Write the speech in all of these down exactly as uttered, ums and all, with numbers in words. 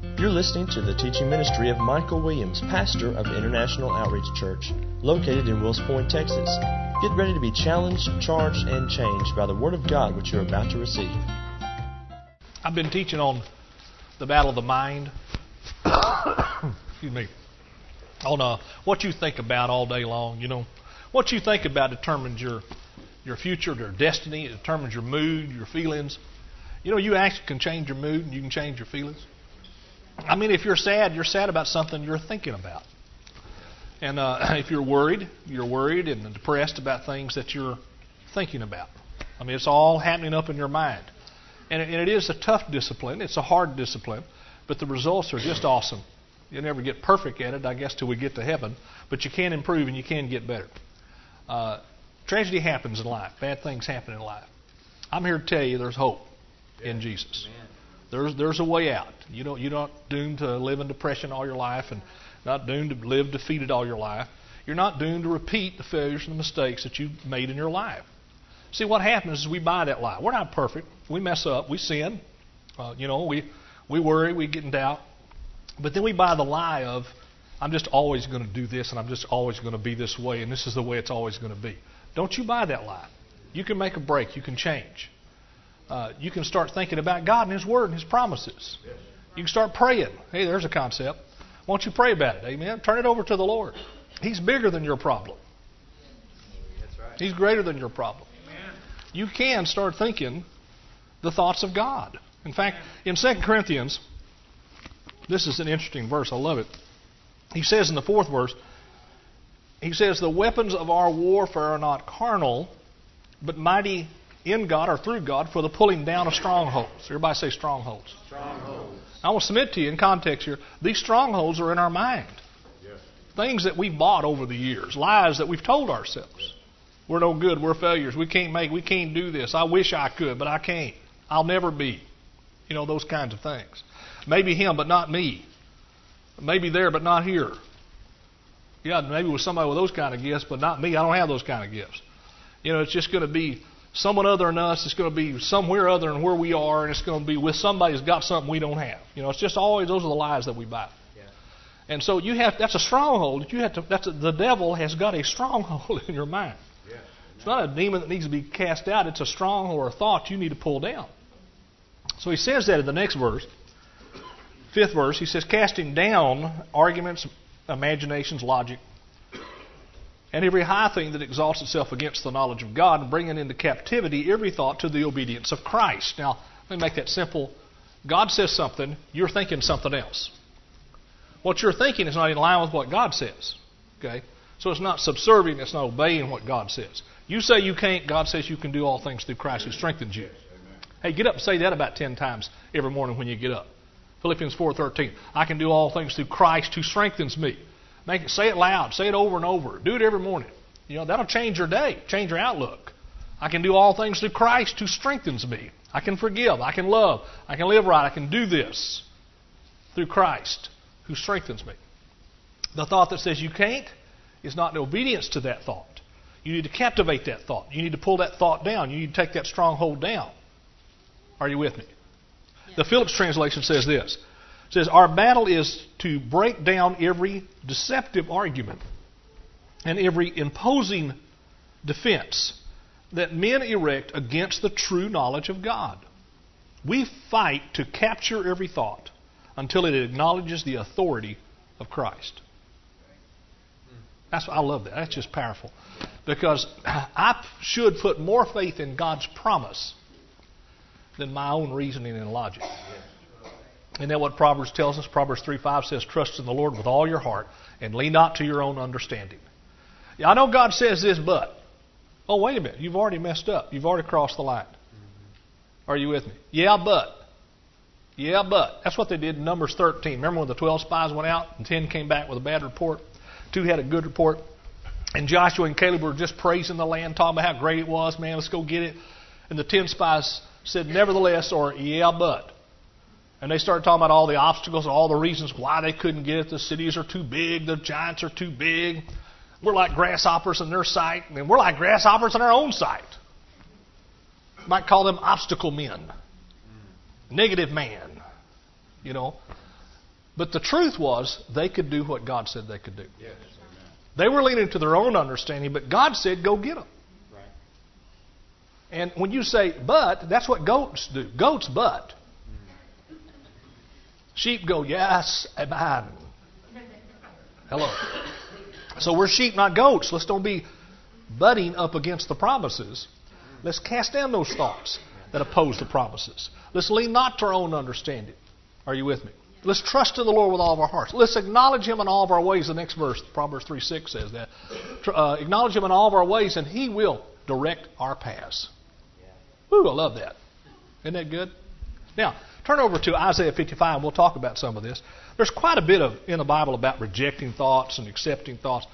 You're listening to the teaching ministry of Michael Williams, pastor of International Outreach Church, located in Wills Point, Texas. Get ready to be challenged, charged, and changed by the Word of God which you're about to receive. I've been teaching on the battle of the mind. Excuse me. On uh, what you think about all day long. You know, what you think about determines your your future, your destiny. It determines your mood, your feelings. You know, you actually can change your mood and you can change your feelings. I mean, if you're sad, you're sad about something you're thinking about. And uh, if you're worried, you're worried and depressed about things that you're thinking about. I mean, it's all happening up in your mind. And it, and it is a tough discipline. It's a hard discipline. But the results are just awesome. You'll never get perfect at it, I guess, till we get to heaven. But you can improve and you can get better. Uh, tragedy happens in life. Bad things happen in life. I'm here to tell you there's hope in Jesus. Amen. There's there's a way out. You don't, you're not doomed to live in depression all your life and not doomed to live defeated all your life. You're not doomed to repeat the failures and the mistakes that you've made in your life. See, what happens is we buy that lie. We're not perfect. We mess up. We sin. Uh, you know, we, we worry. We get in doubt. But then we buy the lie of, I'm just always going to do this and I'm just always going to be this way and this is the way it's always going to be. Don't you buy that lie. You can make a break. You can change. Uh, you can start thinking about God and His Word and His promises. You can start praying. Hey, there's a concept. Why don't you pray about it? Amen. Turn it over to the Lord. He's bigger than your problem. That's right. He's greater than your problem. Amen. You can start thinking the thoughts of God. In fact, in Second Corinthians, this is an interesting verse. I love it. He says in the fourth verse, he says, the weapons of our warfare are not carnal, but mighty in God or through God for the pulling down of strongholds. Everybody say strongholds. Strongholds. I will submit to you in context here, these strongholds are in our mind. Yes. Things that we've bought over the years, lies that we've told ourselves. Yes. We're no good, we're failures, we can't make, we can't do this. I wish I could, but I can't. I'll never be. You know, those kinds of things. Maybe him, but not me. Maybe there, but not here. Yeah, maybe with somebody with those kind of gifts, but not me. I don't have those kind of gifts. You know, it's just going to be someone other than us. It's going to be somewhere other than where we are, and it's going to be with somebody who's got something we don't have. You know, it's just always those are the lies that we buy. Yeah. And so you have that's a stronghold. You have to. That's a, the devil has got a stronghold in your mind. Yeah. It's not a demon that needs to be cast out. It's a stronghold or a thought you need to pull down. So he says that in the next verse, fifth verse. He says, casting down arguments, imaginations, logic, and every high thing that exalts itself against the knowledge of God, and bringing into captivity every thought to the obedience of Christ. Now, let me make that simple. God says something, you're thinking something else. What you're thinking is not in line with what God says. Okay? So it's not subservient, it's not obeying what God says. You say you can't, God says you can do all things through Christ who strengthens you. Hey, get up and say that about ten times every morning when you get up. Philippians four thirteen. I can do all things through Christ who strengthens me. Make it, say it loud. Say it over and over. Do it every morning. You know, that'll change your day, change your outlook. I can do all things through Christ who strengthens me. I can forgive. I can love. I can live right. I can do this through Christ who strengthens me. The thought that says you can't is not in obedience to that thought. You need to captivate that thought. You need to pull that thought down. You need to take that stronghold down. Are you with me? Yeah. The Phillips translation says this. It says, our battle is to break down every deceptive argument and every imposing defense that men erect against the true knowledge of God. We fight to capture every thought until it acknowledges the authority of Christ. That's I love that. That's just powerful. Because I should put more faith in God's promise than my own reasoning and logic. Isn't that what Proverbs tells us? Proverbs three five says, trust in the Lord with all your heart and lean not to your own understanding. Yeah, I know God says this, but. Oh, wait a minute. You've already messed up. You've already crossed the line. Are you with me? Yeah, but. Yeah, but. That's what they did in Numbers thirteen. Remember when the twelve spies went out and ten came back with a bad report? Two had a good report. And Joshua and Caleb were just praising the land, talking about how great it was. Man, let's go get it. And the ten spies said, nevertheless, or yeah, but. And they started talking about all the obstacles and all the reasons why they couldn't get it. The cities are too big. The giants are too big. We're like grasshoppers in their sight. And we're like grasshoppers in our own sight. You might call them obstacle men. Negative man. You know. But the truth was, they could do what God said they could do. Yes. They were leaning to their own understanding, but God said, go get them. Right. And when you say, but, that's what goats do. Goats butt. Sheep go, yes, amen. Hello. So we're sheep, not goats. Let's don't be butting up against the promises. Let's cast down those thoughts that oppose the promises. Let's lean not to our own understanding. Are you with me? Let's trust in the Lord with all of our hearts. Let's acknowledge Him in all of our ways. The next verse, Proverbs three six says that. Uh, acknowledge Him in all of our ways, and He will direct our paths. Ooh, I love that. Isn't that good? Now, turn over to Isaiah fifty-five, and we'll talk about some of this. There's quite a bit of in the Bible about rejecting thoughts and accepting thoughts.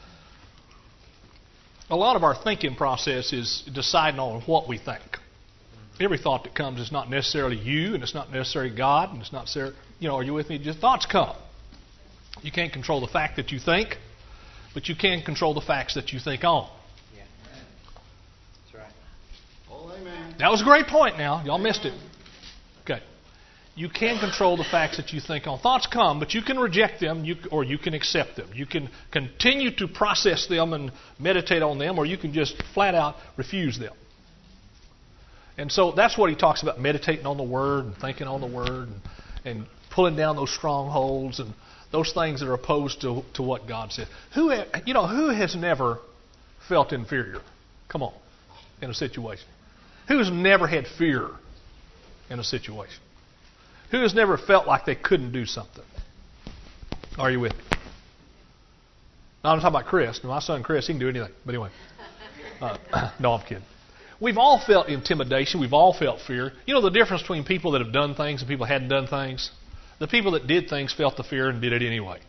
A lot of our thinking process is deciding on what we think. Every thought that comes is not necessarily you, and it's not necessarily God, and it's not necessarily, you know, are you with me? Just thoughts come. You can't control the fact that you think, but you can control the facts that you think on. Yeah. That's right. Oh, amen. That was a great point now. Y'all missed it. Okay. You can control the facts that you think on. Thoughts come, but you can reject them you, or you can accept them. You can continue to process them and meditate on them, or you can just flat out refuse them. And so that's what he talks about, meditating on the Word and thinking on the Word and, and pulling down those strongholds and those things that are opposed to, to what God said. Who, you know, who has never felt inferior? Come on, in a situation. Who has never had fear in a situation? Who has never felt like they couldn't do something? Are you with me? Now, I'm talking about Chris. My son Chris, he can do anything. But anyway, uh, no, I'm kidding. We've all felt intimidation. We've all felt fear. You know the difference between people that have done things and people that hadn't done things? The people that did things felt the fear and did it anyway.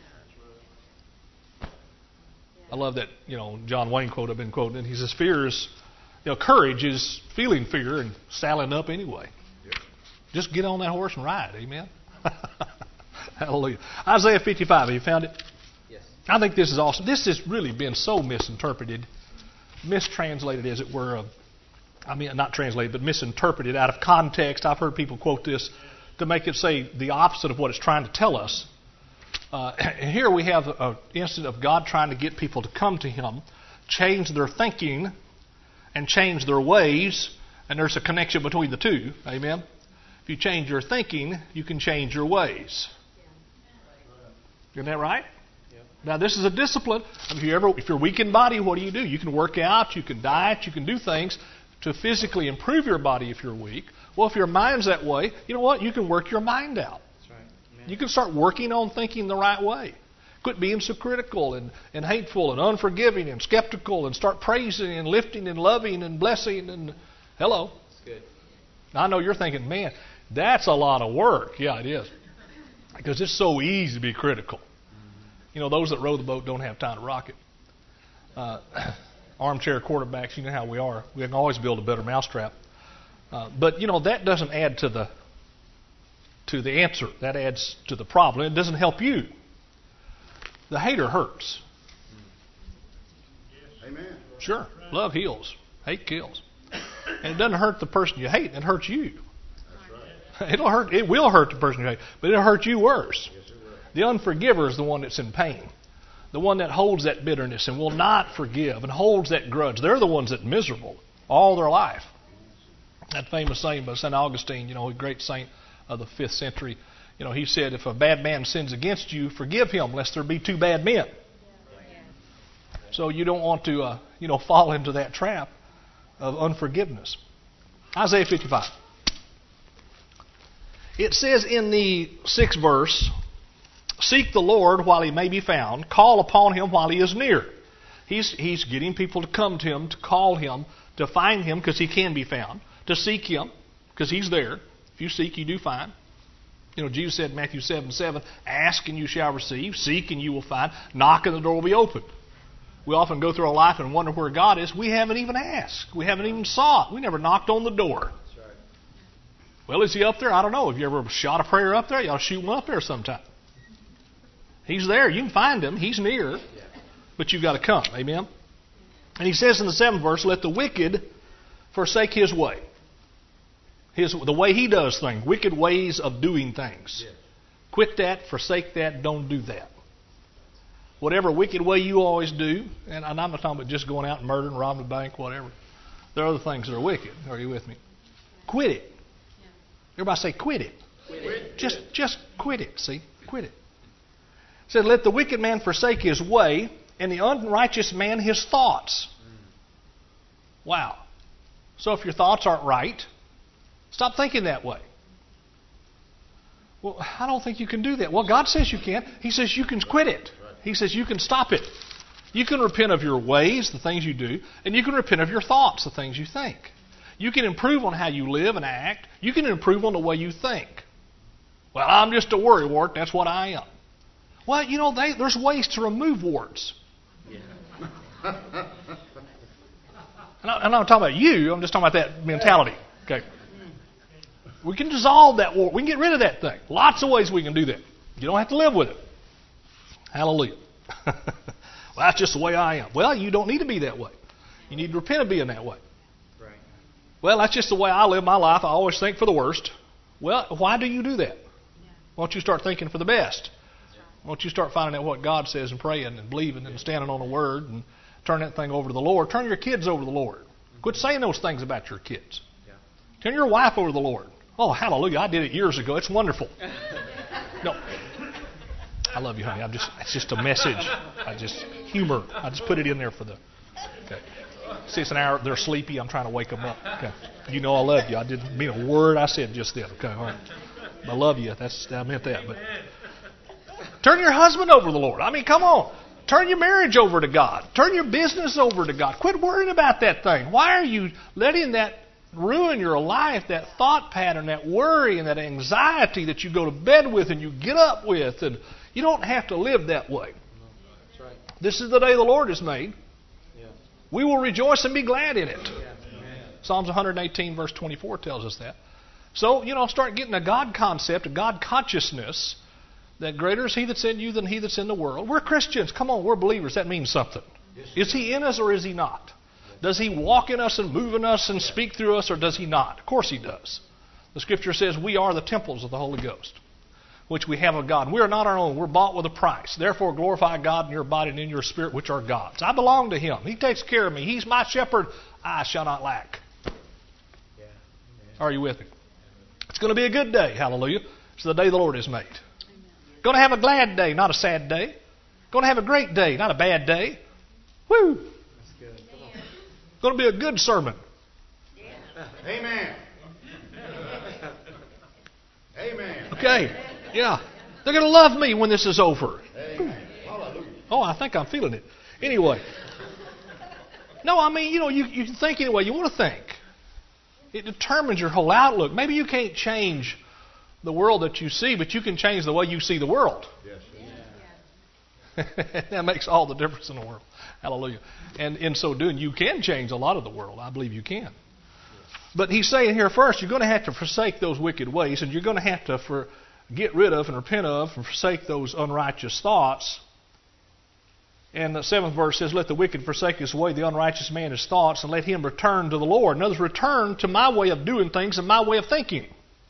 I love that, you know, John Wayne quote I've been quoting. He says, fear is, you know, courage is feeling fear and saddling up anyway. Just get on that horse and ride. Amen? Hallelujah. Isaiah fifty-five, have you found it? Yes. I think this is awesome. This has really been so misinterpreted, mistranslated as it were. I mean, not translated, but misinterpreted out of context. I've heard people quote this to make it say the opposite of what it's trying to tell us. Uh, and here we have an instance of God trying to get people to come to Him, change their thinking, and change their ways. And there's a connection between the two. Amen? If you change your thinking, you can change your ways. Isn't that right? Yep. Now, this is a discipline. If, you ever, if you're weak in body, what do you do? You can work out, you can diet, you can do things to physically improve your body if you're weak. Well, if your mind's that way, you know what? You can work your mind out. That's right. Amen. You can start working on thinking the right way. Quit being so critical and, and hateful and unforgiving and skeptical and start praising and lifting and loving and blessing and hello. That's good. Now, I know you're thinking, man, that's a lot of work. Yeah, it is. Because it's so easy to be critical. You know, those that row the boat don't have time to rock it. Uh, armchair quarterbacks, you know how we are. We can always build a better mousetrap. Uh, but, you know, that doesn't add to the to the answer. That adds to the problem. It doesn't help you. The hater hurts. Amen. Sure. Love heals. Hate kills. And it doesn't hurt the person you hate. It hurts you. That's right. It'll hurt. It will hurt the person you hate, but it'll hurt you worse. Yes, it will. The unforgiver is the one that's in pain. The one that holds that bitterness and will not forgive and holds that grudge. They're the ones that are miserable all their life. That famous saying by Saint Augustine, you know, a great saint of the fifth century, you know, he said, if a bad man sins against you, forgive him, lest there be two bad men. So you don't want to, uh, you know, fall into that trap of unforgiveness. Isaiah fifty-five. It says in the sixth verse, seek the Lord while He may be found. Call upon Him while He is near. He's, he's getting people to come to Him, to call Him, to find Him because He can be found. To seek Him because He's there. If you seek, you do find. You know, Jesus said in Matthew seven seven, ask and you shall receive. Seek and you will find. Knock and the door will be open. We often go through our life and wonder where God is. We haven't even asked. We haven't even sought. We never knocked on the door. That's right. Well, is He up there? I don't know. Have you ever shot a prayer up there? You ought to shoot one up there sometime. He's there. You can find Him. He's near. But you've got to come. Amen? And He says in the seventh verse, let the wicked forsake his way. His, the way he does things. Wicked ways of doing things. Yes. Quit that, forsake that, don't do that. Whatever wicked way you always do, and I'm not talking about just going out and murdering, robbing a bank, whatever. There are other things that are wicked. Are you with me? Quit it. Everybody say, quit it. Quit it. Just, just quit it. See, quit it. It said, let the wicked man forsake his way, and the unrighteous man his thoughts. Wow. So if your thoughts aren't right, stop thinking that way. Well, I don't think you can do that. Well, God says you can. He says you can quit it. He says you can stop it. You can repent of your ways, the things you do, and you can repent of your thoughts, the things you think. You can improve on how you live and act. You can improve on the way you think. Well, I'm just a worrywart. That's what I am. Well, you know, they, there's ways to remove warts. Yeah. And I'm not talking about you. I'm just talking about that mentality. Okay. We can dissolve that wart. We can get rid of that thing. Lots of ways we can do that. You don't have to live with it. Hallelujah. Well, that's just the way I am. Well, you don't need to be that way. You need to repent of being that way. Right. Well, that's just the way I live my life. I always think for the worst. Well, why do you do that? Why don't you start thinking for the best? Why don't you start finding out what God says and praying and believing and standing on the Word and turn that thing over to the Lord. Turn your kids over to the Lord. Quit saying those things about your kids. Yeah. Turn your wife over to the Lord. Oh, hallelujah. I did it years ago. It's wonderful. No. I love you, honey. I'm just, it's just a message. I just, humor. I just put it in there for the, okay. See, it's an hour. They're sleepy. I'm trying to wake them up. Okay. You know I love you. I didn't mean a word I said just then. Okay, all right. I love you. That's, I meant that. But turn your husband over to the Lord. I mean, come on. Turn your marriage over to God. Turn your business over to God. Quit worrying about that thing. Why are you letting that ruin your life, that thought pattern, that worry and that anxiety that you go to bed with and you get up with? And you don't have to live that way. That's right. This is the day the Lord has made. Yeah. We will rejoice and be glad in it. Yeah. Psalms one eighteen verse twenty-four tells us that. So, you know, start getting a God concept, a God consciousness, that greater is He that's in you than he that's in the world. We're Christians. Come on, we're believers. That means something. Is He in us or is He not? Does He walk in us and move in us and speak through us, or does He not? Of course He does. The Scripture says we are the temples of the Holy Ghost, which we have of God. We are not our own. We're bought with a price. Therefore glorify God in your body and in your spirit, which are God's. I belong to Him. He takes care of me. He's my shepherd. I shall not lack. Yeah. Are you with me? It's going to be a good day. Hallelujah. It's the day the Lord has made. Going to have a glad day, not a sad day. Going to have a great day, not a bad day. Woo! That's good. Come on. Going to be a good sermon. Amen. Amen. Okay. Yeah. They're going to love me when this is over. Amen. Hallelujah. Oh, I think I'm feeling it. Anyway. No, I mean, you know, you, you think any way you want to think. It determines your whole outlook. Maybe you can't change the world that you see, but you can change the way you see the world. Yes. That makes all the difference in the world. Hallelujah. And in so doing, you can change a lot of the world. I believe you can. But he's saying here first, you're going to have to forsake those wicked ways, and you're going to have to for, get rid of and repent of and forsake those unrighteous thoughts. And the seventh verse says, let the wicked forsake his way, the unrighteous man his thoughts, and let him return to the Lord. In other words, return to my way of doing things and my way of thinking.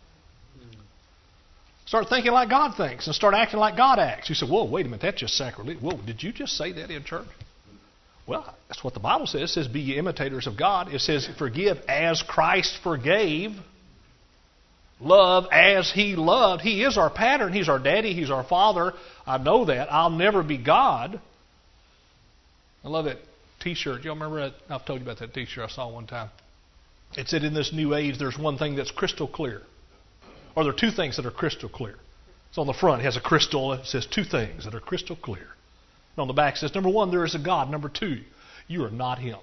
Start thinking like God thinks and start acting like God acts. You say, whoa, wait a minute, that's just sacrilege. Whoa, did you just say that in church? Well, that's what the Bible says. It says, be ye imitators of God. It says, forgive as Christ forgave. Love as He loved. He is our pattern. He's our daddy. He's our father. I know that. I'll never be God. I love that T-shirt. Y'all remember that? I've told you about that T-shirt I saw one time. It said, in this new age, there's one thing that's crystal clear. Or there are two things that are crystal clear. So on the front, it has a crystal. It says two things that are crystal clear. And on the back, it says, number one, there is a God. Number two, you are not Him.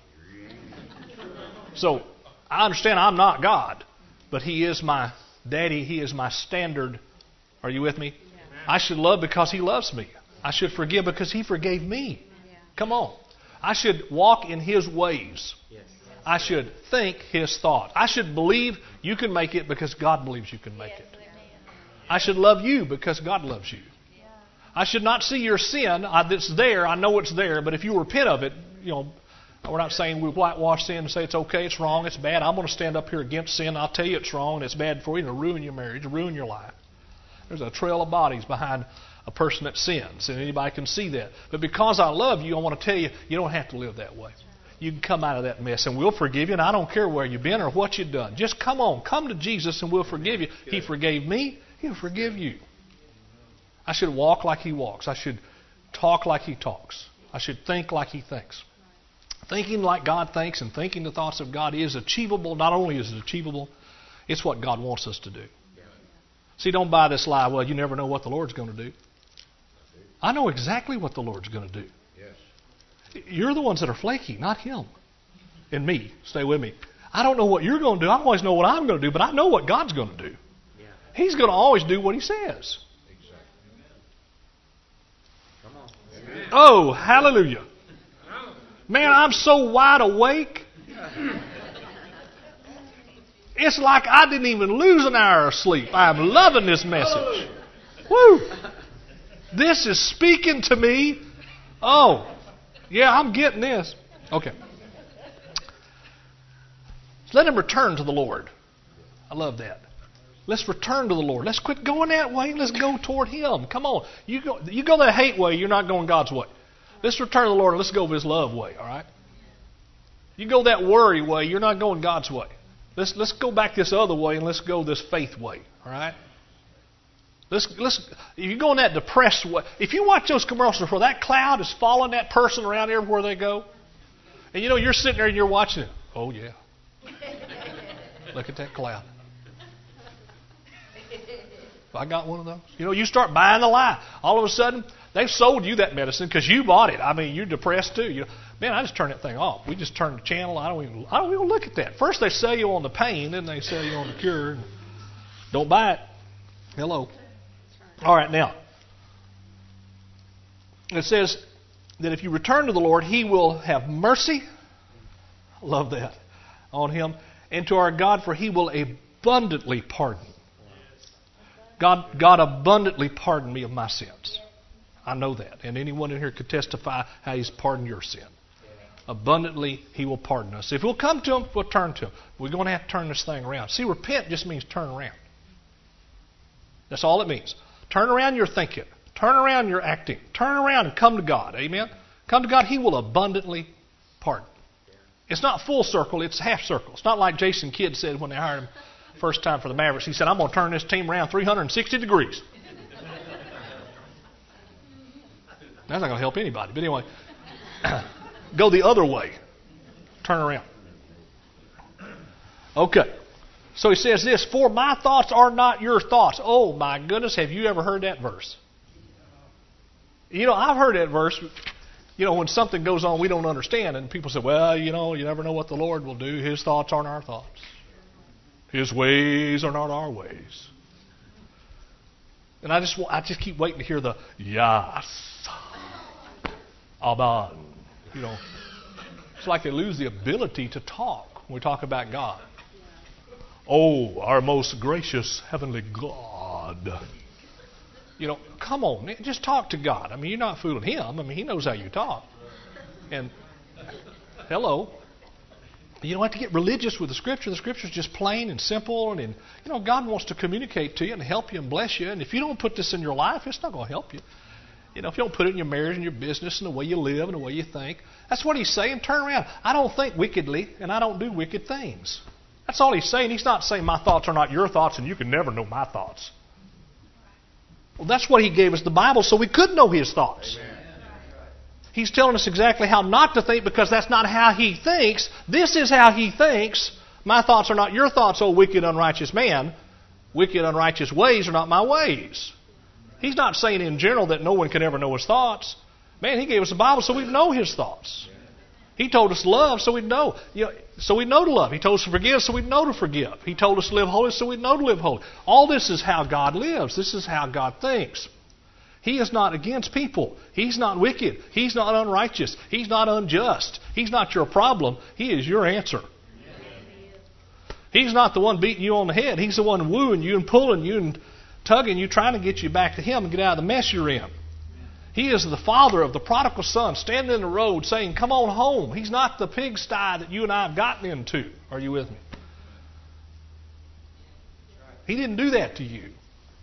So I understand I'm not God, but He is my daddy. He is my standard. Are you with me? Yeah. I should love because He loves me. I should forgive because He forgave me. Yeah. Come on. I should walk in His ways. Yes. I should think His thoughts. I should believe you can make it because God believes you can make it. I should love you because God loves you. I should not see your sin. It's there. I know it's there. But if you repent of it, you know, we're not saying we whitewash sin and say it's okay, it's wrong, it's bad. I'm going to stand up here against sin. I'll tell you it's wrong and it's bad for you. It'll ruin your marriage, it'll ruin your life. There's a trail of bodies behind a person that sins, and anybody can see that. But because I love you, I want to tell you, you don't have to live that way. You can come out of that mess, and we'll forgive you, and I don't care where you've been or what you've done. Just come on. Come to Jesus, and we'll forgive you. He forgave me. He'll forgive you. I should walk like He walks. I should talk like He talks. I should think like He thinks. Thinking like God thinks and thinking the thoughts of God is achievable. Not only is it achievable, it's what God wants us to do. See, don't buy this lie, well, you never know what the Lord's going to do. I know exactly what the Lord's going to do. You're the ones that are flaky, not Him. And me. Stay with me. I don't know what you're going to do. I always know what I'm going to do, but I know what God's going to do. He's going to always do what He says. Oh, hallelujah. Man, I'm so wide awake. It's like I didn't even lose an hour of sleep. I'm loving this message. Woo! This is speaking to me. Oh, yeah, I'm getting this. Okay. Let him return to the Lord. I love that. Let's return to the Lord. Let's quit going that way. Let's go toward Him. Come on. You go, you go that hate way, you're not going God's way. Let's return to the Lord and let's go His love way, all right? You go that worry way, you're not going God's way. Let's let's go back this other way and let's go this faith way, all right? Let's let's if you go in that depressed way, if you watch those commercials where that cloud is following that person around everywhere they go, and you know you're sitting there and you're watching it. Oh yeah. Look at that cloud. I got one of those. You know, you start buying the lie. All of a sudden, they've sold you that medicine because you bought it. I mean, you're depressed too. You, man, I just turn that thing off. We just turn the channel. I don't even. I don't even look at that. First they sell you on the pain, then they sell you on the cure. Don't buy it. Hello. All right, now it says that if you return to the Lord, He will have mercy. I love that on him, and to our God, for He will abundantly pardon. God, God abundantly pardoned me of my sins. I know that. And anyone in here could testify how He's pardoned your sin. Abundantly, He will pardon us. If we'll come to Him, we'll turn to Him. We're going to have to turn this thing around. See, repent just means turn around. That's all it means. Turn around your thinking. Turn around your acting. Turn around and come to God. Amen? Come to God. He will abundantly pardon. It's not full circle. It's half circle. It's not like Jason Kidd said when they hired him first time for the Mavericks. He said, I'm going to turn this team around three hundred sixty degrees. That's not going to help anybody. But anyway, go the other way. Turn around. Okay. So he says this, for my thoughts are not your thoughts. Oh my goodness, have you ever heard that verse? You know, I've heard that verse, you know, when something goes on we don't understand, and people say, well, you know, you never know what the Lord will do. His thoughts aren't our thoughts. His ways are not our ways. And I just I just keep waiting to hear the yes, amen. You know, it's like they lose the ability to talk when we talk about God. Oh, our most gracious heavenly God. You know, come on, just talk to God. I mean, you're not fooling Him. I mean, He knows how you talk. And hello. You don't have to get religious with the Scripture. The Scripture is just plain and simple. And, and, you know, God wants to communicate to you and help you and bless you. And if you don't put this in your life, it's not going to help you. You know, if you don't put it in your marriage and your business and the way you live and the way you think, that's what He's saying. Turn around. I don't think wickedly, and I don't do wicked things. That's all He's saying. He's not saying my thoughts are not your thoughts and you can never know my thoughts. Well, that's what He gave us the Bible so we could know His thoughts. Amen. He's telling us exactly how not to think because that's not how He thinks. This is how He thinks. My thoughts are not your thoughts, O wicked, unrighteous man. Wicked, unrighteous ways are not my ways. He's not saying in general that no one can ever know His thoughts. Man, He gave us the Bible so we know His thoughts. He told us to love so we know. You know, so we know to love. He told us to forgive so we know to forgive. He told us to live holy so we know to live holy. All this is how God lives. This is how God thinks. He is not against people. He's not wicked. He's not unrighteous. He's not unjust. He's not your problem. He is your answer. He's not the one beating you on the head. He's the one wooing you and pulling you and tugging you, trying to get you back to Him and get out of the mess you're in. He is the father of the prodigal son standing in the road saying, come on home. He's not the pigsty that you and I have gotten into. Are you with me? He didn't do that to you.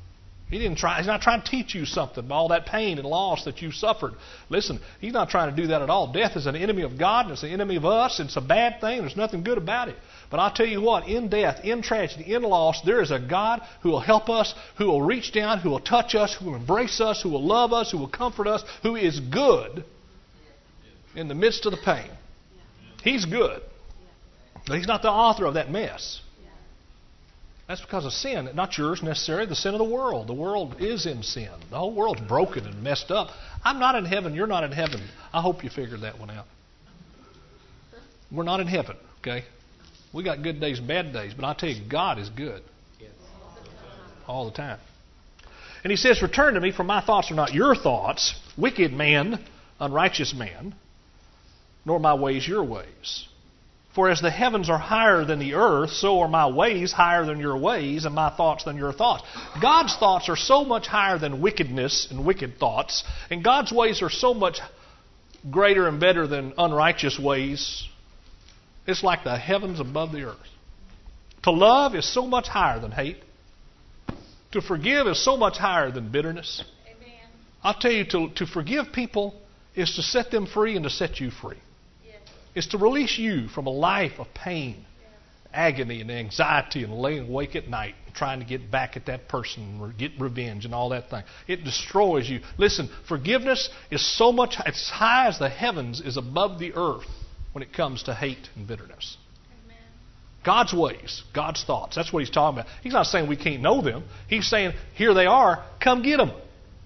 He didn't try. He's not trying to teach you something by all that pain and loss that you suffered. Listen, He's not trying to do that at all. Death is an enemy of God, and it's an enemy of us. It's a bad thing. There's nothing good about it. But I'll tell you what, in death, in tragedy, in loss, there is a God who will help us, who will reach down, who will touch us, who will embrace us, who will love us, who will comfort us, who is good in the midst of the pain. He's good. But He's not the author of that mess. That's because of sin, not yours necessarily, the sin of the world. The world is in sin. The whole world's broken and messed up. I'm not in heaven. You're not in heaven. I hope you figured that one out. We're not in heaven, okay? We got good days and bad days, but I'll tell you, God is good. All the time. And He says, return to me, for my thoughts are not your thoughts, wicked man, unrighteous man, nor my ways your ways. For as the heavens are higher than the earth, so are my ways higher than your ways, and my thoughts than your thoughts. God's thoughts are so much higher than wickedness and wicked thoughts, and God's ways are so much greater and better than unrighteous ways. It's like the heavens above the earth. To love is so much higher than hate. To forgive is so much higher than bitterness. Amen. I'll tell you, to, to forgive people is to set them free and to set you free. Is to release you from a life of pain, agony, and anxiety, and laying awake at night trying to get back at that person or get revenge and all that thing. It destroys you. Listen, forgiveness is so much, as high as the heavens is above the earth when it comes to hate and bitterness. Amen. God's ways, God's thoughts. That's what He's talking about. He's not saying we can't know them. He's saying, here they are, come get them.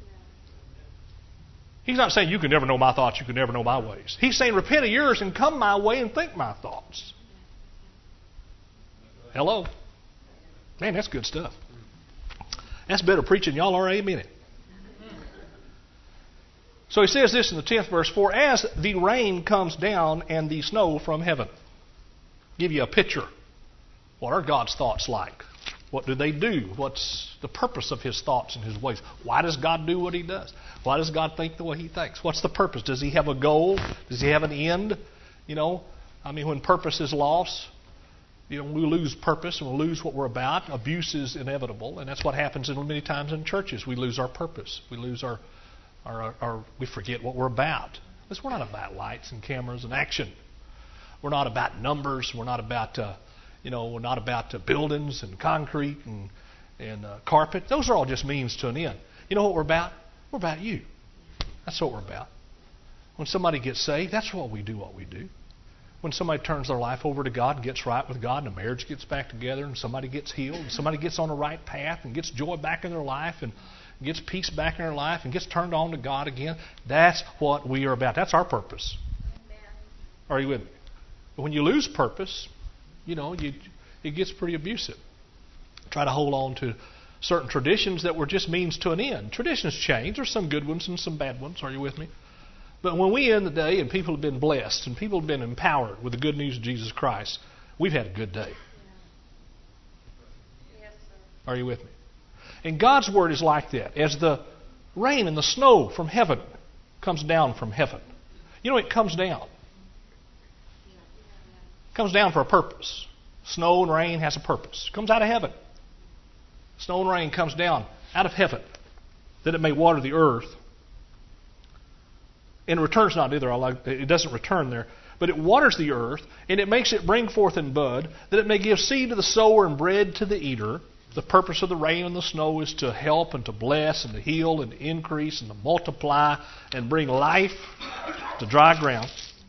He's not saying you can never know my thoughts, you can never know my ways. He's saying repent of yours and come my way and think my thoughts. Hello? Man, that's good stuff. That's better preaching. Y'all are amen it. So he says this in the tenth verse, for as the rain comes down and the snow from heaven. Give you a picture. What are God's thoughts like? What do they do? What's the purpose of His thoughts and His ways? Why does God do what He does? Why does God think the way He thinks? What's the purpose? Does He have a goal? Does He have an end? You know, I mean, when purpose is lost, you know, we lose purpose and we lose what we're about. Abuse is inevitable, and that's what happens in many times in churches. We lose our purpose. We lose our, our, our, our we forget what we're about. Because we're not about lights and cameras and action. We're not about numbers. We're not about uh, You know, we're not about uh, buildings and concrete and, and uh, carpet. Those are all just means to an end. You know what we're about? We're about you. That's what we're about. When somebody gets saved, that's what we do what we do. When somebody turns their life over to God and gets right with God and a marriage gets back together and somebody gets healed and somebody gets on the right path and gets joy back in their life and gets peace back in their life and gets turned on to God again, that's what we are about. That's our purpose. Amen. Are you with me? But when you lose purpose, you know, you, it gets pretty abusive. Try to hold on to certain traditions that were just means to an end. Traditions change. There's some good ones and some bad ones. Are you with me? But when we end the day and people have been blessed and people have been empowered with the good news of Jesus Christ, we've had a good day. Yes, sir. Are you with me? And God's Word is like that. As the rain and the snow from heaven comes down from heaven. You know, it comes down. It comes down for a purpose. Snow and rain has a purpose. It comes out of heaven. Snow and rain comes down out of heaven that it may water the earth. And it returns not either. It doesn't return there. But it waters the earth, and it makes it bring forth in bud, that it may give seed to the sower and bread to the eater. The purpose of the rain and the snow is to help and to bless and to heal and to increase and to multiply and bring life to dry ground.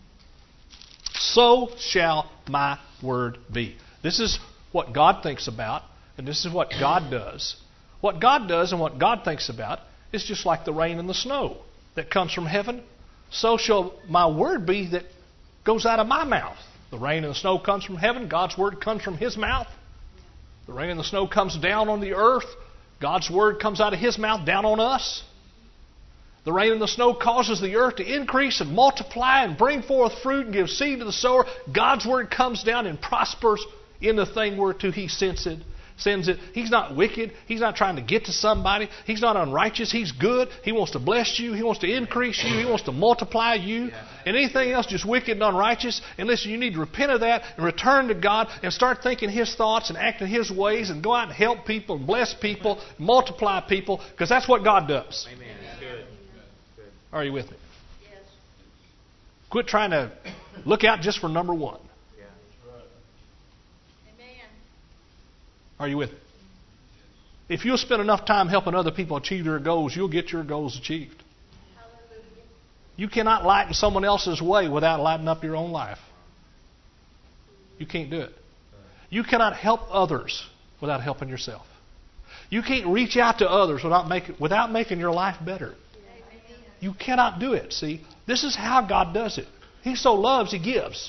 So shall my word be. This is what God thinks about, and this is what God does. What God does and what God thinks about is just like the rain and the snow that comes from heaven. So shall my word be that goes out of my mouth. The rain and the snow comes from heaven. God's word comes from His mouth. The rain and the snow comes down on the earth. God's word comes out of His mouth down on us. The rain and the snow causes the earth to increase and multiply and bring forth fruit and give seed to the sower. God's word comes down and prospers in the thing whereto He sends it. sends it. He's not wicked. He's not trying to get to somebody. He's not unrighteous. He's good. He wants to bless you. He wants to increase you. He wants to multiply you. And anything else just wicked and unrighteous. And listen, you need to repent of that and return to God and start thinking His thoughts and acting His ways and go out and help people and bless people, multiply people, because that's what God does. Amen. Good. Good. Are you with me? Yes. Quit trying to look out just for number one. Yeah. Amen. Are you with me? If you'll spend enough time helping other people achieve their goals, you'll get your goals achieved. Hallelujah. You cannot lighten someone else's way without lightening up your own life. You can't do it. You cannot help others without helping yourself. You can't reach out to others without making, without making your life better. You cannot do it. See, this is how God does it. He so loves, He gives.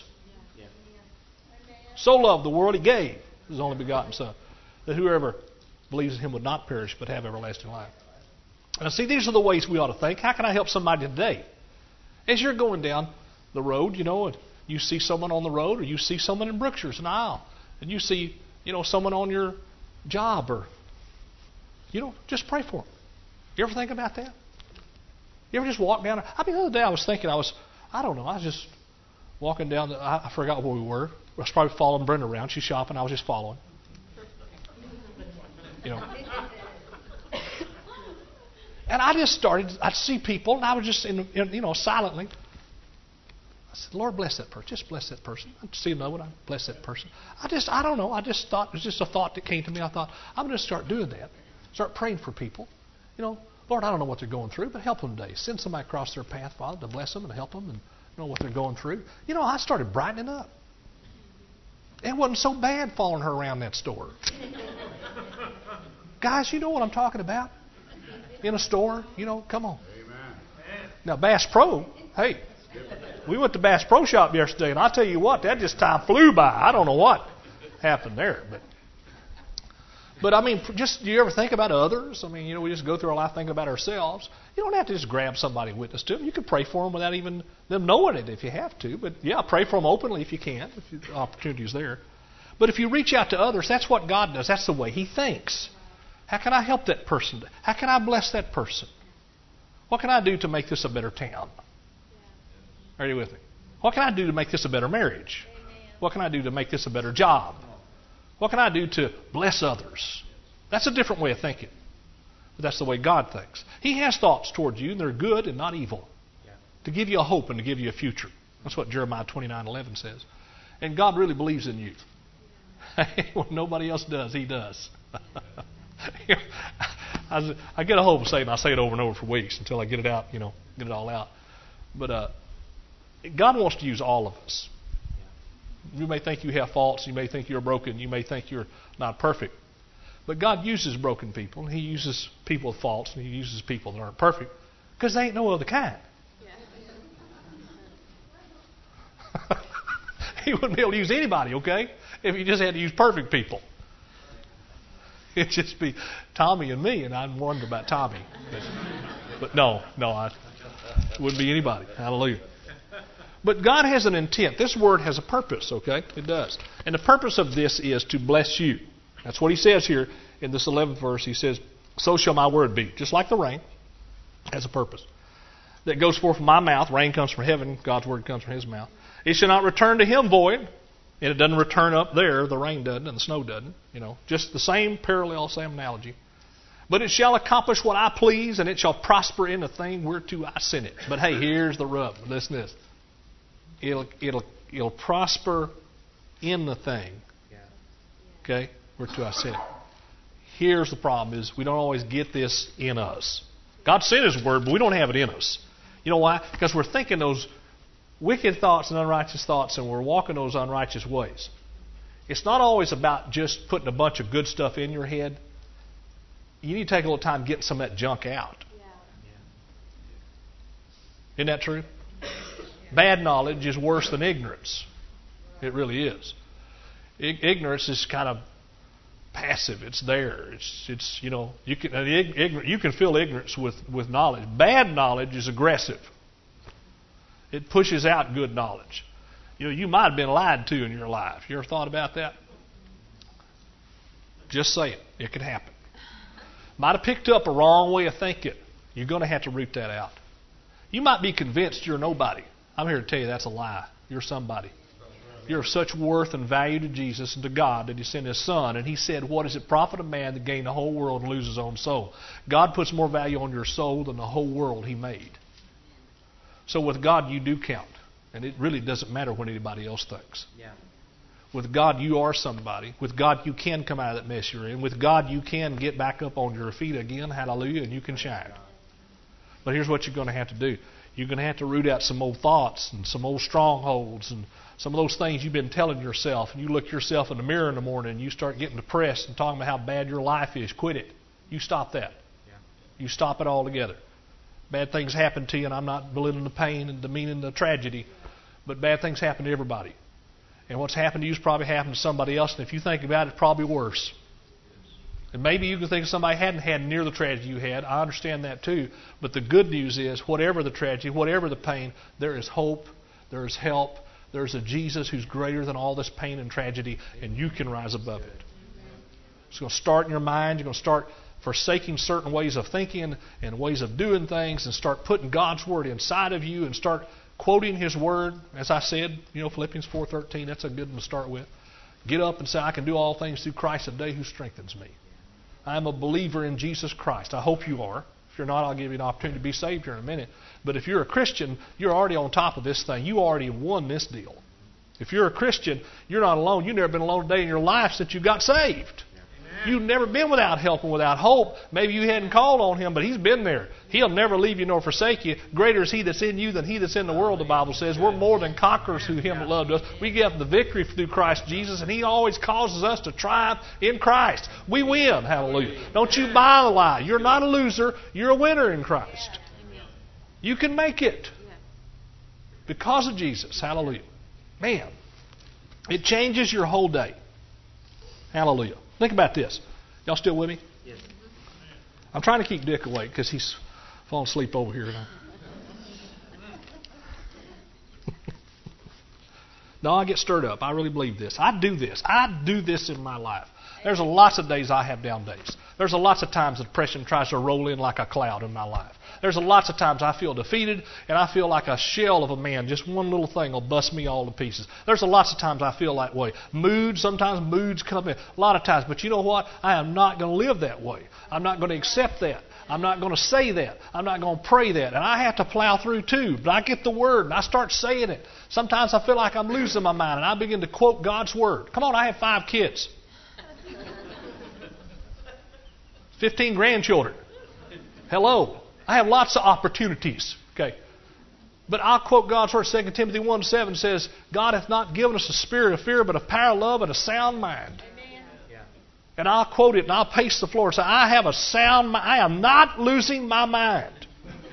So loved the world, He gave His only begotten Son, that whoever believes in Him would not perish but have everlasting life. Now see, these are the ways we ought to think. How can I help somebody today? As you're going down the road, you know, and you see someone on the road, or you see someone in Brookshire's, an aisle, and you see, you know, someone on your job, or, you know, just pray for them. You ever think about that? You ever just walk down? I mean, the other day I was thinking, I was, I don't know, I was just walking down, the, I, I forgot where we were. I was probably following Brenda around. She's shopping. I was just following. You know. And I just started, I'd see people, and I was just, in, in, you know, silently. I said, Lord, bless that person. Just bless that person. I'd see another one. I'd bless that person. I just, I don't know. I just thought, it was just a thought that came to me. I thought, I'm going to start doing that. Start praying for people. You know, Lord, I don't know what they're going through, but help them today. Send somebody across their path, Father, to bless them and help them and know what they're going through. You know, I started brightening up. It wasn't so bad following her around that store. Guys, you know what I'm talking about? In a store, you know, come on. Amen. Now, Bass Pro, hey, we went to Bass Pro Shop yesterday, and I'll tell you what, that just time flew by. I don't know what happened there, but but I mean, just do you ever think about others? I mean, you know, we just go through our life thinking about ourselves. You don't have to just grab somebody and witness to them. You can pray for them without even them knowing it if you have to. But yeah, pray for them openly if you can, if the opportunity is there. But if you reach out to others, that's what God does. That's the way He thinks. How can I help that person? How can I bless that person? What can I do to make this a better town? Are you with me? What can I do to make this a better marriage? What can I do to make this a better job? What can I do to bless others? That's a different way of thinking. But that's the way God thinks. He has thoughts towards you, and they're good and not evil. To give you a hope and to give you a future. That's what Jeremiah twenty-nine eleven says. And God really believes in you. When nobody else does, He does. I, I get a hold of saying, I say it over and over for weeks until I get it out, you know, get it all out. But uh, God wants to use all of us. You may think you have faults. You may think you're broken. You may think you're not perfect. But God uses broken people. He uses people with faults, and He uses people that aren't perfect because they ain't no other kind. He wouldn't be able to use anybody, okay, if He just had to use perfect people. It'd just be Tommy and me, and I'm wondering about Tommy. But, but no, no, I, it wouldn't be anybody. Hallelujah. But God has an intent. This word has a purpose, okay? It does. And the purpose of this is to bless you. That's what He says here in this eleventh verse. He says, so shall my word be. Just like the rain has a purpose. That goes forth from my mouth. Rain comes from heaven. God's word comes from His mouth. It shall not return to Him void. And it doesn't return up there. The rain doesn't and the snow doesn't. You know, just the same parallel, same analogy. But it shall accomplish what I please, and it shall prosper in the thing whereto I send it. But hey, here's the rub. Listen to this. It'll, it'll, it'll prosper in the thing. Okay? Whereto I send it. Here's the problem is we don't always get this in us. God sent His word, but we don't have it in us. You know why? Because we're thinking those wicked thoughts and unrighteous thoughts, and we're walking those unrighteous ways. It's not always about just putting a bunch of good stuff in your head. You need to take a little time getting some of that junk out. Yeah. Isn't that true? Bad knowledge is worse than ignorance. It really is. I- ignorance is kind of passive. It's there. It's it's you know you can ignorant, you can fill ignorance with with knowledge. Bad knowledge is aggressive. It pushes out good knowledge. You know, you might have been lied to in your life. You ever thought about that? Just say it. It can happen. Might have picked up a wrong way of thinking. You're going to have to root that out. You might be convinced you're nobody. I'm here to tell you that's a lie. You're somebody. You're of such worth and value to Jesus and to God that He sent His Son. And He said, what does it profit a man to gain the whole world and lose his own soul? God puts more value on your soul than the whole world He made. So with God, you do count. And it really doesn't matter what anybody else thinks. Yeah. With God, you are somebody. With God, you can come out of that mess you're in. With God, you can get back up on your feet again. Hallelujah. And you can shine. But here's what you're going to have to do. You're going to have to root out some old thoughts and some old strongholds and some of those things you've been telling yourself. And you look yourself in the mirror in the morning and you start getting depressed and talking about how bad your life is. Quit it. You stop that. Yeah. You stop it altogether. Bad things happen to you, and I'm not belittling the pain and demeaning the tragedy, but bad things happen to everybody. And what's happened to you has probably happened to somebody else, and if you think about it, it's probably worse. And maybe you can think somebody hadn't had near the tragedy you had. I understand that too. But the good news is, whatever the tragedy, whatever the pain, there is hope, there is help, there's a Jesus who's greater than all this pain and tragedy, and you can rise above it. It's going to start in your mind. You're going to start forsaking certain ways of thinking and ways of doing things and start putting God's Word inside of you and start quoting His Word. As I said, you know, Philippians four thirteen, that's a good one to start with. Get up and say, I can do all things through Christ today who strengthens me. I'm a believer in Jesus Christ. I hope you are. If you're not, I'll give you an opportunity to be saved here in a minute. But if you're a Christian, you're already on top of this thing. You already won this deal. If you're a Christian, you're not alone. You've never been alone a day in your life since you got saved. You've never been without help and without hope. Maybe you hadn't called on Him, but He's been there. He'll never leave you nor forsake you. Greater is He that's in you than he that's in the world, the Bible says. We're more than conquerors through Him that loved us. We get the victory through Christ Jesus, and He always causes us to triumph in Christ. We win. Hallelujah. Don't you buy the lie. You're not a loser. You're a winner in Christ. You can make it because of Jesus. Hallelujah. Man, it changes your whole day. Hallelujah. Think about this. Y'all still with me? Yes. I'm trying to keep Dick awake because he's falling asleep over here now. No, I get stirred up. I really believe this. I do this. I do this in my life. There's a lots of days I have down days. There's a lots of times that depression tries to roll in like a cloud in my life. There's a lots of times I feel defeated and I feel like a shell of a man. Just one little thing will bust me all to pieces. There's a lots of times I feel that way. Moods, sometimes moods come in. A lot of times. But you know what? I am not going to live that way. I'm not going to accept that. I'm not going to say that. I'm not going to pray that. And I have to plow through too. But I get the Word and I start saying it. Sometimes I feel like I'm losing my mind and I begin to quote God's Word. Come on, I have five kids. Fifteen grandchildren. Hello. I have lots of opportunities. Okay. But I'll quote God's Word. Second Timothy one seven says, God hath not given us a spirit of fear, but of power, love, and a sound mind. Amen. Yeah. And I'll quote it and I'll pace the floor and say, I have a sound mind. I am not losing my mind.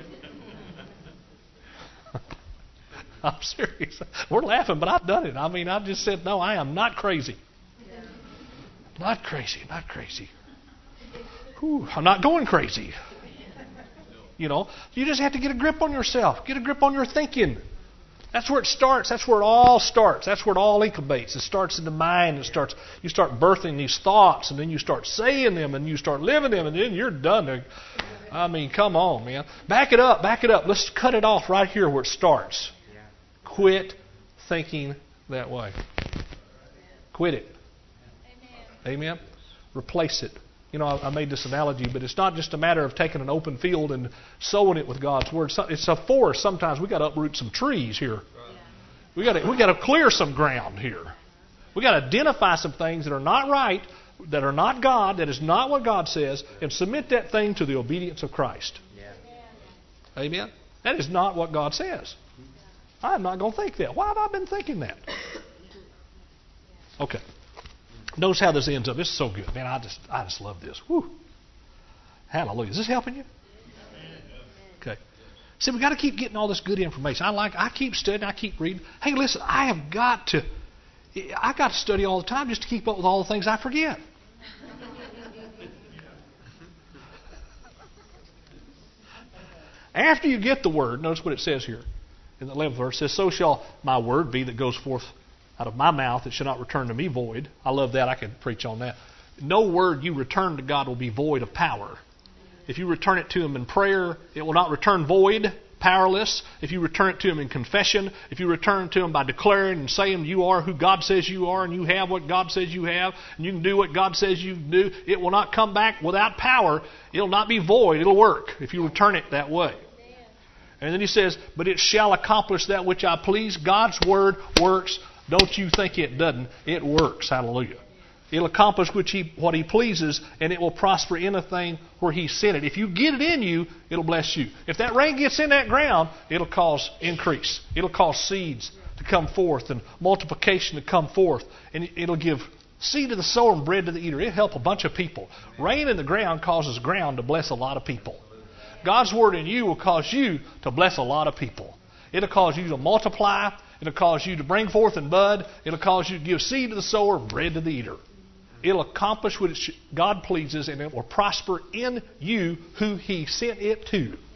I'm serious. We're laughing, but I've done it. I mean, I've just said, no, I am not crazy. Yeah. Not crazy, not crazy. Whew, I'm not going crazy. You know, you just have to get a grip on yourself. Get a grip on your thinking. That's where it starts. That's where it all starts. That's where it all incubates. It starts in the mind. It starts. You start birthing these thoughts, and then you start saying them, and you start living them, and then you're done. I mean, come on, man. Back it up. Back it up. Let's cut it off right here where it starts. Quit thinking that way. Quit it. Amen. Amen. Replace it. You know, I made this analogy, but it's not just a matter of taking an open field and sowing it with God's Word. It's a forest. Sometimes we got to uproot some trees here. We got to we got to clear some ground here. We got to identify some things that are not right, that are not God, that is not what God says, and submit that thing to the obedience of Christ. Yeah. Amen. That is not what God says. I'm not going to think that. Why have I been thinking that? Okay. Notice how this ends up. This is so good. Man, I just I just love this. Woo. Hallelujah. Is this helping you? Okay. See, we've got to keep getting all this good information. I like I keep studying, I keep reading. Hey, listen, I have got to I got to study all the time just to keep up with all the things I forget. After you get the Word, notice what it says here. In the eleventh verse, it says, so shall my word be that goes forth out of my mouth. It shall not return to me void. I love that. I could preach on that. no word you return to God will be void of power. If you return it to Him in prayer, it will not return void, powerless. If you return it to Him in confession, if you return it to Him by declaring and saying you are who God says you are and you have what God says you have and you can do what God says you can do, it will not come back without power. It will not be void. It will work if you return it that way. And then he says, but it shall accomplish that which I please. God's Word works. Don't you think it doesn't. It works. Hallelujah. It'll accomplish which he, what He pleases, and it will prosper in a thing where He sent it. If you get it in you, it'll bless you. If that rain gets in that ground, it'll cause increase. It'll cause seeds to come forth and multiplication to come forth. And it'll give seed to the sower and bread to the eater. It'll help a bunch of people. Rain in the ground causes ground to bless a lot of people. God's Word in you will cause you to bless a lot of people. It'll cause you to multiply. It'll cause you to bring forth and bud. It'll cause you to give seed to the sower and bread to the eater. It'll accomplish what God pleases, and it will prosper in you who He sent it to. Amen.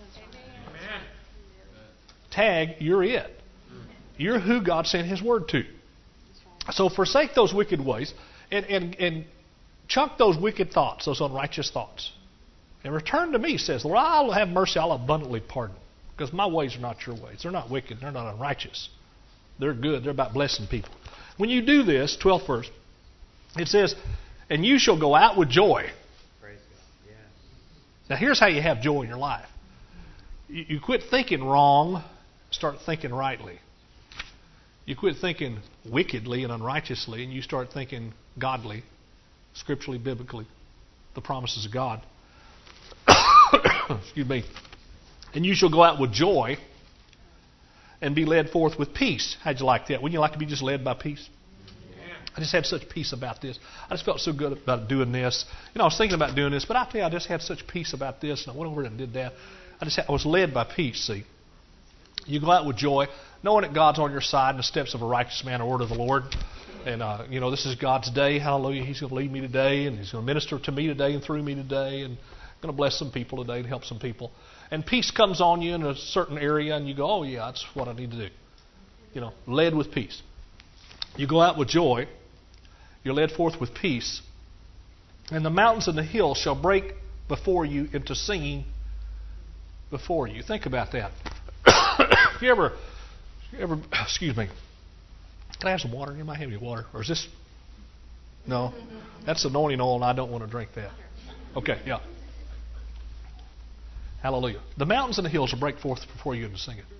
Tag, you're it. You're who God sent His Word to. So forsake those wicked ways and, and, and chunk those wicked thoughts, those unrighteous thoughts. And return to me, says the Lord. I'll have mercy, I'll abundantly pardon. Because my ways are not your ways. They're not wicked, they're not unrighteous. They're good, they're about blessing people. When you do this, twelfth verse, it says, and you shall go out with joy. Praise God. Yes. Now here's how you have joy in your life. You, you quit thinking wrong, start thinking rightly. You quit thinking wickedly and unrighteously, and you start thinking godly, scripturally, biblically, the promises of God. Excuse me. And you shall go out with joy and be led forth with peace. How'd you like that? Wouldn't you like to be just led by peace? I just had such peace about this. I just felt so good about doing this. You know, I was thinking about doing this, but I tell you, I just had such peace about this, and I went over and did that. I just had, I was led by peace, see. You go out with joy, knowing that God's on your side and the steps of a righteous man are word of the Lord. And, uh, you know, this is God's day. Hallelujah. He's going to lead me today, and He's going to minister to me today and through me today, and going to bless some people today and help some people. And peace comes on you in a certain area, and you go, oh, yeah, that's what I need to do. You know, led with peace. You go out with joy. You're led forth with peace. And the mountains and the hills shall break before you into singing before you. Think about that. you ever, you ever, excuse me, can I have some water? Anybody have any water? Or is this, no? That's anointing oil, and I don't want to drink that. Okay, yeah. Hallelujah. The mountains and the hills will break forth before you into singing.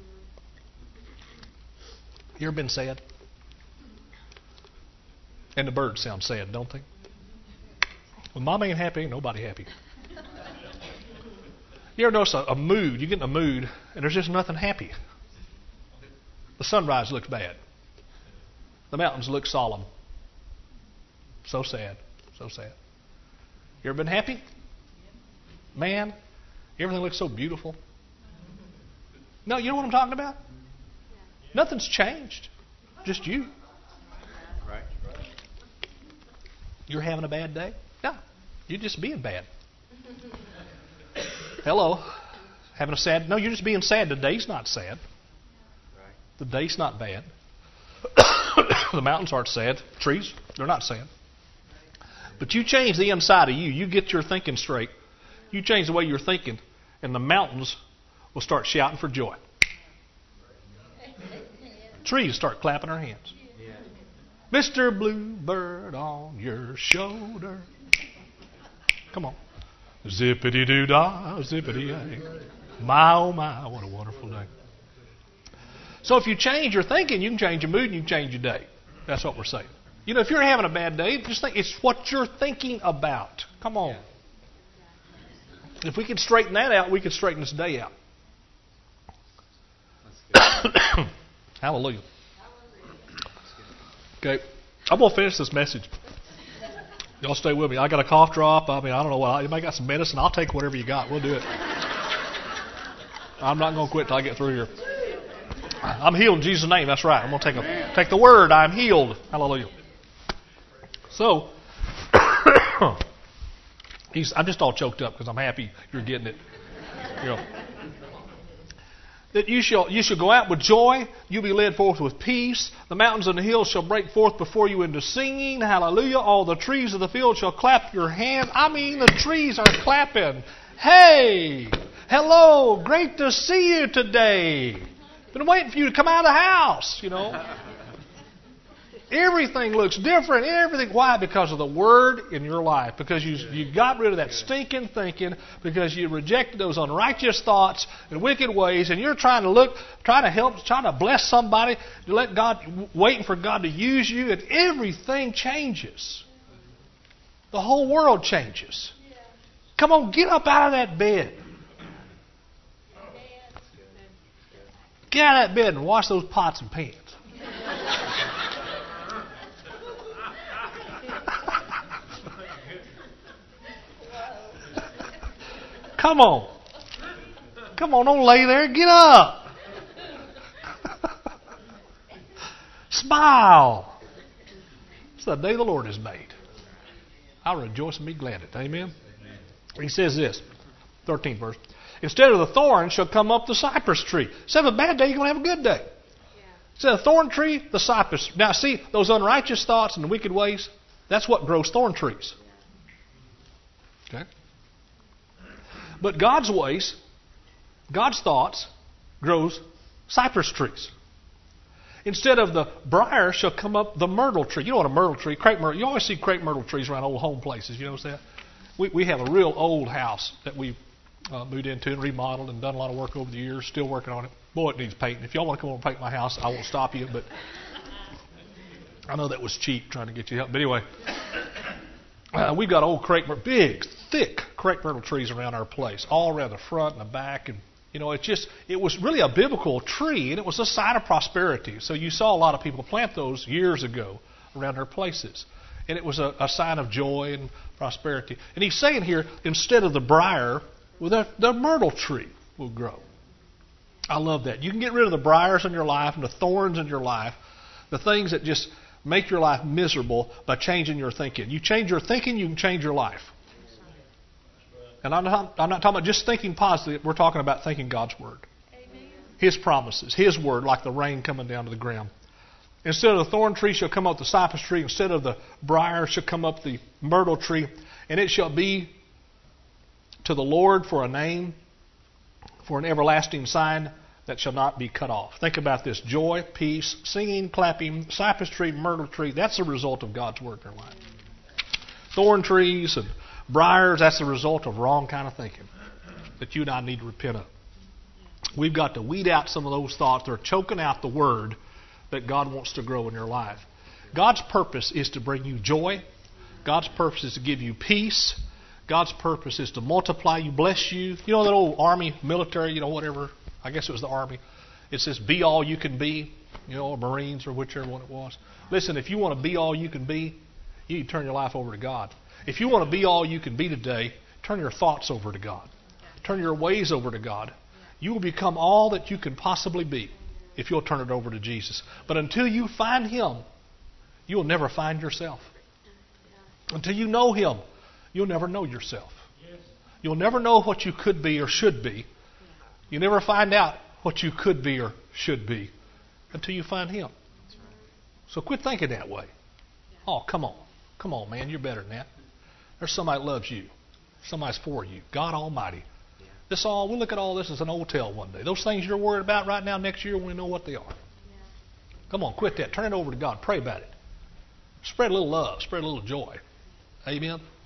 You ever been sad? And the birds sound sad, don't they? When Mama ain't happy, ain't nobody happy. You ever notice a, a mood? You get in a mood, and there's just nothing happy. The sunrise looks bad. The mountains look solemn. So sad. So sad. You ever been happy? Man, everything looks so beautiful. No, you know what I'm talking about? Nothing's changed. Just you. Right. You're having a bad day? No, you're just being bad. Hello. Having a sad... No, you're just being sad. The day's not sad. Right. The day's not bad. The mountains aren't sad. Trees, they're not sad. But you change the inside of you. You get your thinking straight. You change the way you're thinking, and the mountains will start shouting for joy. Trees start clapping their hands. Mister Bluebird on your shoulder. Come on. Zippity-doo-dah, zippity-ay. My, oh my, what a wonderful day. So if you change your thinking, you can change your mood and you can change your day. That's what we're saying. You know, if you're having a bad day, just think it's what you're thinking about. Come on. If we can straighten that out, we can straighten this day out. Hallelujah. Okay, I'm going to finish this message. Y'all stay with me. I got a cough drop. I mean, I don't know what. Anybody got some medicine? I'll take whatever you got. We'll do it. I'm not going to quit till I get through here. I'm healed in Jesus' name. That's right. I'm going to take a, take the word. I'm healed. Hallelujah. So, he's, I'm just all choked up because I'm happy you're getting it. You know. that you shall you shall go out with joy, you'll be led forth with peace. The mountains and the hills shall break forth before you into singing. Hallelujah. All the trees of the field shall clap your hands. I mean, the trees are clapping. Hey! Hello! Great to see you today. Been waiting for you to come out of the house, you know. Everything looks different. Everything. Why? Because of the Word in your life. Because you you got rid of that stinking thinking. Because you rejected those unrighteous thoughts and wicked ways. And you're trying to look, trying to help, trying to bless somebody. You let God, waiting for God to use you. And everything changes. The whole world changes. Come on, get up out of that bed. Get out of that bed and wash those pots and pans. Come on. Come on, don't lay there. Get up. Smile. It's the day the Lord has made. I'll rejoice and be glad in it. Amen. He says this, thirteenth verse. Instead of the thorn shall come up the cypress tree. Instead of a bad day, you're going to have a good day. Instead of the thorn tree, the cypress. Now see, those unrighteous thoughts and the wicked ways, that's what grows thorn trees. Okay? But God's ways, God's thoughts, grows cypress trees. Instead of the briar shall come up the myrtle tree. You know what a myrtle tree, crepe myrtle, you always see crepe myrtle trees around old home places. You notice that? We, we have a real old house that we uh, moved into and remodeled and done a lot of work over the years, still working on it. Boy, it needs painting. If y'all want to come over and paint my house, I won't stop you, but I know that was cheap trying to get you help. But anyway, uh, we've got old crepe myrtle, big, thick crepe myrtle trees around our place, all around the front and the back. And, you know, it just, it was really a biblical tree, and it was a sign of prosperity. So you saw a lot of people plant those years ago around their places. And it was a, a sign of joy and prosperity. And he's saying here, instead of the briar, well, the, the myrtle tree will grow. I love that. You can get rid of the briars in your life and the thorns in your life, the things that just make your life miserable by changing your thinking. You change your thinking, you can change your life. And I'm not, I'm not talking about just thinking positive. We're talking about thinking God's Word. Amen. His promises, His Word, like the rain coming down to the ground. Instead of the thorn tree shall come up the cypress tree. Instead of the briar shall come up the myrtle tree. And it shall be to the Lord for a name, for an everlasting sign that shall not be cut off. Think about this. Joy, peace, singing, clapping, cypress tree, myrtle tree. That's the result of God's Word in your life. Thorn trees and briars, that's the result of wrong kind of thinking that you and I need to repent of. We've got to weed out some of those thoughts. They're choking out the Word that God wants to grow in your life. God's purpose is to bring you joy. God's purpose is to give you peace. God's purpose is to multiply you, bless you. You know that old army, military, you know, whatever. I guess it was the army. It says, be all you can be. You know, or Marines or whichever one it was. Listen, if you want to be all you can be, you need to turn your life over to God. If you want to be all you can be today, turn your thoughts over to God. Turn your ways over to God. You will become all that you can possibly be if you'll turn it over to Jesus. But until you find Him, you'll never find yourself. Until you know Him, you'll never know yourself. You'll never know what you could be or should be. You never find out what you could be or should be until you find Him. So quit thinking that way. Oh, come on. Come on, man. You're better than that. There's somebody that loves you. Somebody's for you. God Almighty. This all, we'll look at all this as an old tale one day. Those things you're worried about right now, next year, we know what they are. Come on, quit that. Turn it over to God. Pray about it. Spread a little love. Spread a little joy. Amen.